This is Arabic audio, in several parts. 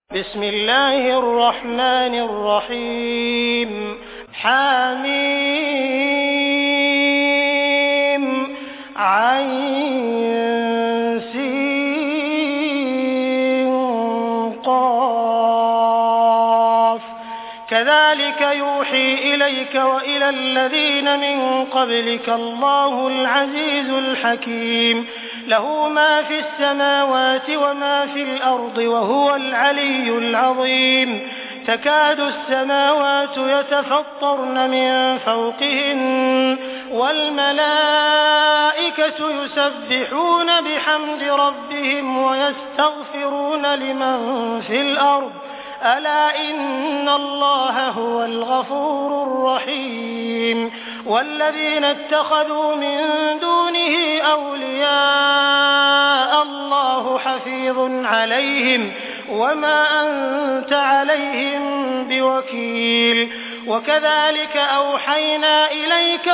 بسم الله الرحمن الرحيم حميم عين سين قاف كذلك يوحي إليك وإلى الذين من قبلك الله العزيز الحكيم له ما في السماوات وما في الأرض وهو العلي العظيم تكاد السماوات يتفطرن من فوقهن والملائكة يسبحون بحمد ربهم ويستغفرون لمن في الأرض ألا إن الله هو الغفور الرحيم والذين اتخذوا من دونه أولياء الله حفيظ عليهم وما أنت عليهم بوكيل وكذلك أوحينا إليك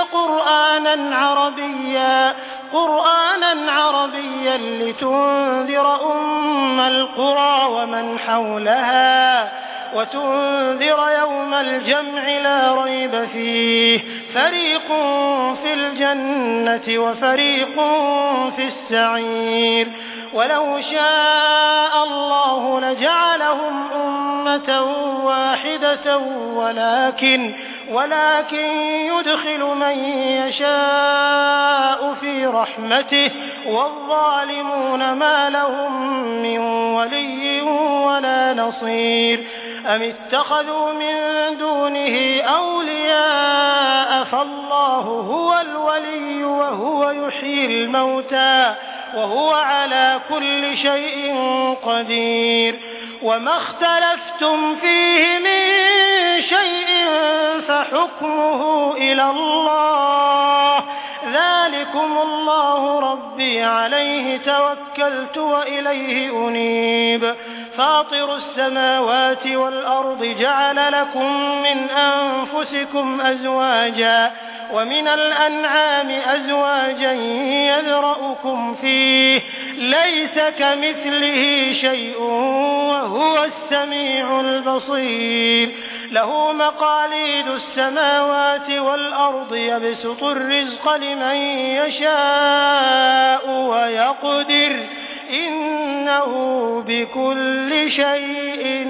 قرآنا عربيا لتنذر أم القرى ومن حولها وتنذر يوم الجمع لا ريب فيه فريق في الجنة وفريق في السعير ولو شاء الله لجعلهم أمة واحدة ولكن يدخل من يشاء في رحمته والظالمون ما لهم من ولي ولا نصير أم اتخذوا من دونه أولياء فالله هو الولي وهو يحيي الموتى وهو على كل شيء قدير وما اختلفتم فيه من شيء فحكمه إلى الله ذلكم الله ربي عليه توكلت وإليه أنيب فاطر السماوات والأرض جعل لكم من أنفسكم أزواجا ومن الأنعام أزواجا يذرأكم فيه ليس كمثله شيء وهو السميع البصير له مقاليد السماوات والأرض يبسط الرزق لمن يشاء ويقدر إنه بكل شيء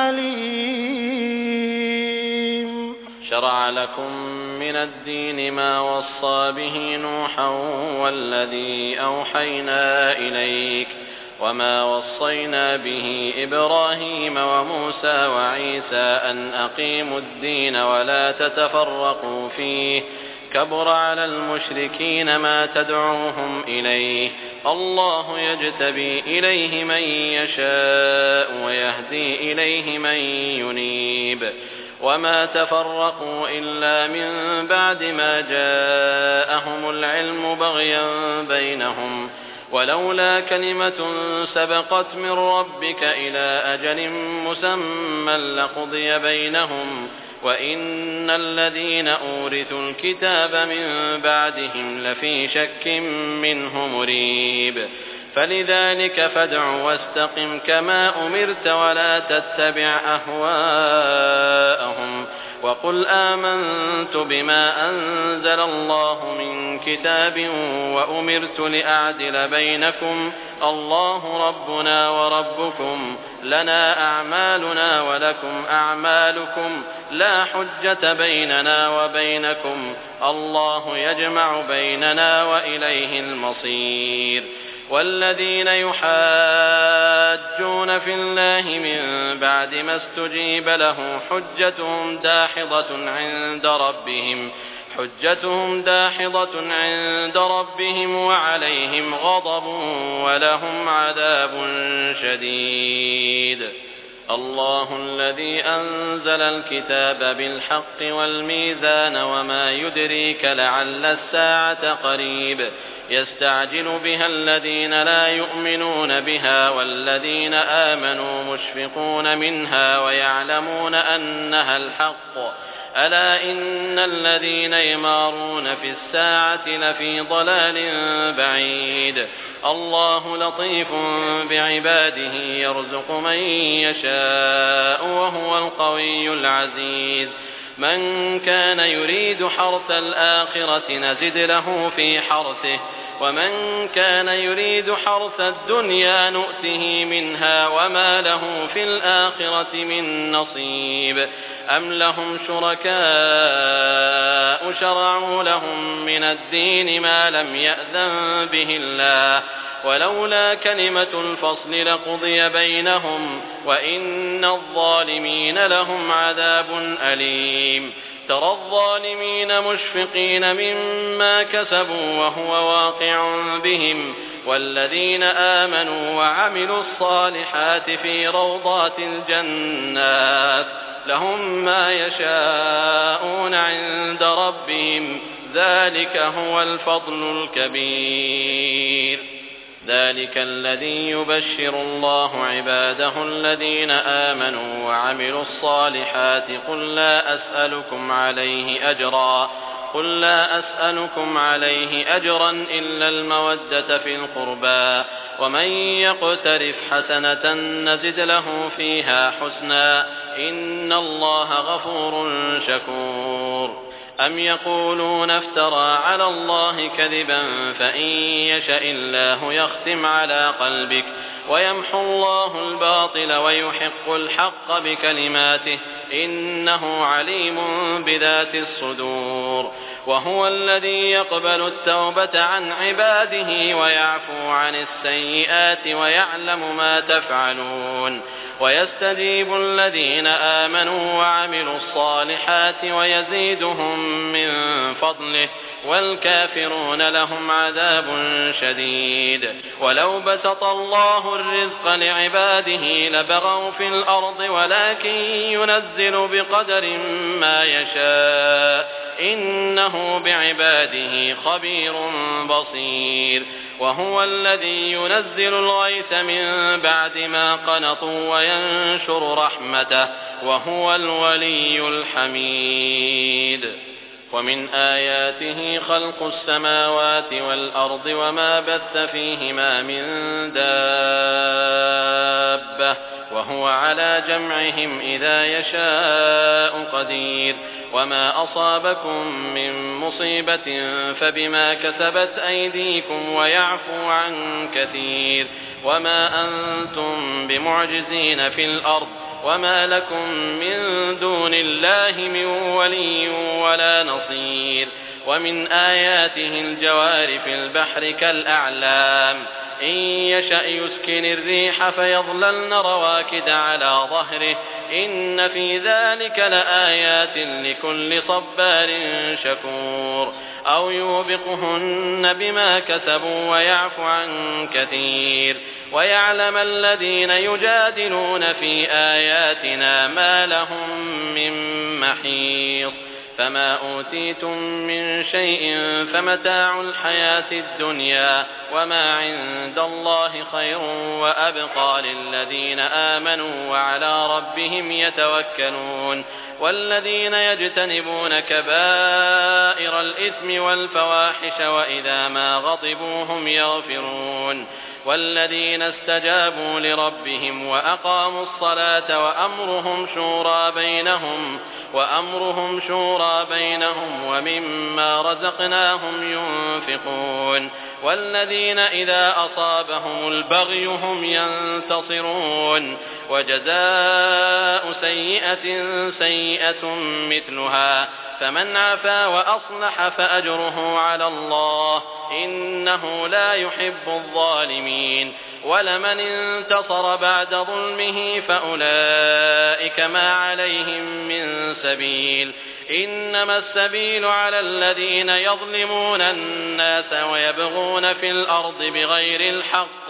عليم شرع لكم من الدين ما وصى به نوحا والذي أوحينا إليك وما وصينا به إبراهيم وموسى وعيسى أن أقيموا الدين ولا تتفرقوا فيه كبر على المشركين ما تدعوهم إليه الله يجتبي إليه من يشاء ويهدي إليه من ينيب وما تفرقوا إلا من بعد ما جاءهم العلم بغيا بينهم ولولا كلمة سبقت من ربك إلى أجل مسمى لقضي بينهم وإن الذين أورثوا الكتاب من بعدهم لفي شك منه مريب فلذلك فادع واستقم كما أمرت ولا تتبع أهواءهم وقل آمنت بما أنزل الله من كتاب وأمرت لأعدل بينكم الله ربنا وربكم لنا أعمالنا ولكم أعمالكم لا حجة بيننا وبينكم الله يجمع بيننا وإليه المصير والذين يحاجون في الله من بعد ما استجيب له حجتهم داحضة عند ربهم وعليهم غضب ولهم عذاب شديد الله الذي أنزل الكتاب بالحق والميزان وما يدريك لعل الساعة قريب يستعجل بها الذين لا يؤمنون بها والذين آمنوا مشفقون منها ويعلمون أنها الحق ألا إن الذين يمارون في الساعة لفي ضلال بعيد الله لطيف بعباده يرزق من يشاء وهو القوي العزيز من كان يريد حرث الآخرة نزد له في حرثه ومن كان يريد حرث الدنيا نؤته منها وما له في الآخرة من نصيب أم لهم شركاء شرعوا لهم من الدين ما لم يأذن به الله ولولا كلمة الفصل لقضي بينهم وإن الظالمين لهم عذاب أليم ترى الظالمين مشفقين مما كسبوا وهو واقع بهم والذين آمنوا وعملوا الصالحات في روضات الجنات لهم ما يشاءون عند ربهم ذلك هو الفضل الكبير ذلك الذي يبشر الله عباده الذين آمنوا وعملوا الصالحات قل لا أسألكم عليه أجرا إلا المودة في القربى ومن يقترف حسنة نزد له فيها حسنا إن الله غفور شكور أم يقولون افترى على الله كذبا فإن يشأ الله يختم على قلبك ويمحو الله الباطل ويحق الحق بكلماته إنه عليم بذات الصدور وهو الذي يقبل التوبة عن عباده ويعفو عن السيئات ويعلم ما تفعلون ويستجيب الذين آمنوا وعملوا الصالحات ويزيدهم من فضله والكافرون لهم عذاب شديد ولو بسط الله الرزق لعباده لبغوا في الأرض ولكن ينزل بقدر ما يشاء إنه بعباده خبير بصير وهو الذي ينزل الغيث من بعد ما قنطوا وينشر رحمته وهو الولي الحميد ومن آياته خلق السماوات والأرض وما بث فيهما من دابة وهو على جمعهم إذا يشاء قدير وما أصابكم من مصيبة فبما كسبت أيديكم ويعفو عن كثير وما أنتم بمعجزين في الأرض وما لكم من دون الله من ولي ولا نصير ومن آياته الجوار في البحر كالأعلام إن يشأ يسكن الريح فيظللن رواكد على ظهره إن في ذلك لآيات لكل صبار شكور أو يوبقهن بما كسبوا ويعفو عن كثير ويعلم الذين يجادلون في آياتنا ما لهم من محيص فما أوتيتم من شيء فمتاع الحياة الدنيا وما عند الله خير وأبقى للذين آمنوا وعلى ربهم يتوكلون والذين يجتنبون كبائر الإثم والفواحش وإذا ما غضبوا هم يغفرون والذين استجابوا لربهم وأقاموا الصلاة وأمرهم شورى بينهم ومما رزقناهم ينفقون والذين إذا أصابهم البغي هم ينتصرون وجزاء سيئة سيئة مثلها فمن عفا وأصلح فأجره على الله إنه لا يحب الظالمين ولمن انتصر بعد ظلمه فأولئك ما عليهم من سبيل إنما السبيل على الذين يظلمون الناس ويبغون في الأرض بغير الحق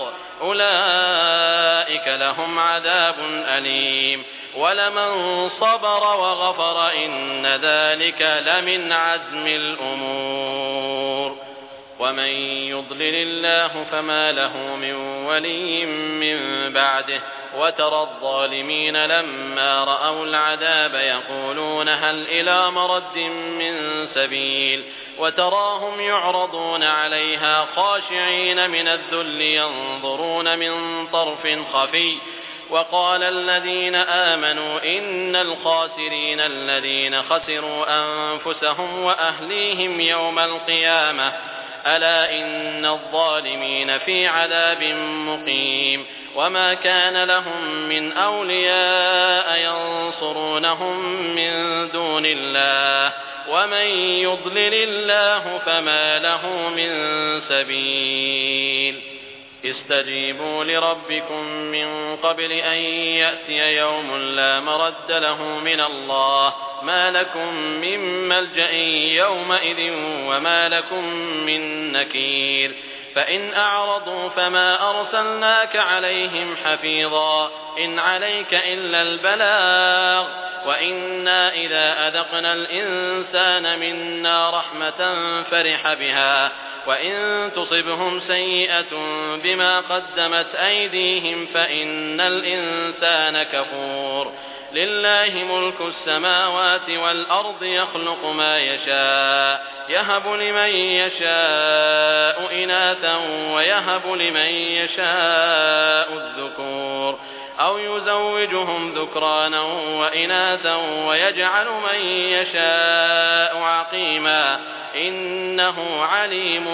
أولئك لهم عذاب أليم ولمن صبر وغفر إن ذلك لمن عزم الأمور ومن يضلل الله فما له من ولي من بعده وترى الظالمين لما رأوا العذاب يقولون هل إلى مرد من سبيل وتراهم يعرضون عليها خاشعين من الذل ينظرون من طرف خفي. وقال الذين آمنوا إن الخاسرين الذين خسروا أنفسهم وأهليهم يوم القيامة ألا إن الظالمين في عذاب مقيم. وما كان لهم من أولياء ينصرونهم من دون الله ومن يضلل الله فما له من سبيل. استجيبوا لربكم من قبل أن يأتي يوم لا مرد له من الله ما لكم من ملجأ يومئذ وما لكم من نكير. فإن أعرضوا فما أرسلناك عليهم حفيظا إن عليك إلا البلاغ وإنا إذا أذقنا الإنسان منا رحمة فرح بها وإن تصبهم سيئة بما قدمت أيديهم فإن الإنسان كفور. لله ملك السماوات والأرض يخلق ما يشاء يهب لمن يشاء إناثا ويهب لمن يشاء الذكور أو يزوجهم ذكرانا وإناثا ويجعل من يشاء عقيما إنه عليم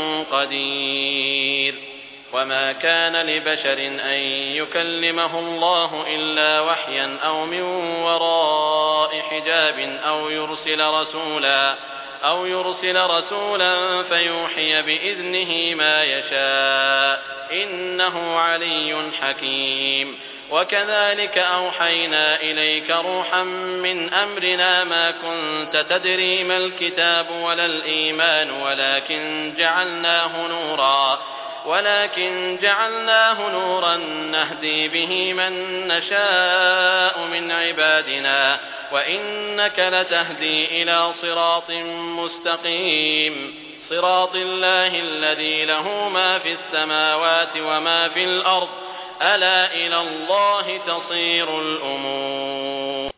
قدير. وما كان لبشر أن يكلمه الله إلا وحيا أو من وراء حجاب أو يرسل رسولا فيوحي بإذنه ما يشاء إنه علي حكيم. وكذلك أوحينا إليك روحا من أمرنا ما كنت تدري ما الكتاب ولا الإيمان ولكن جعلناه نورا نهدي به من نشاء من عبادنا وإنك لتهدي إلى صراط مستقيم صراط الله الذي له ما في السماوات وما في الأرض ألا إلى الله تصير الأمور.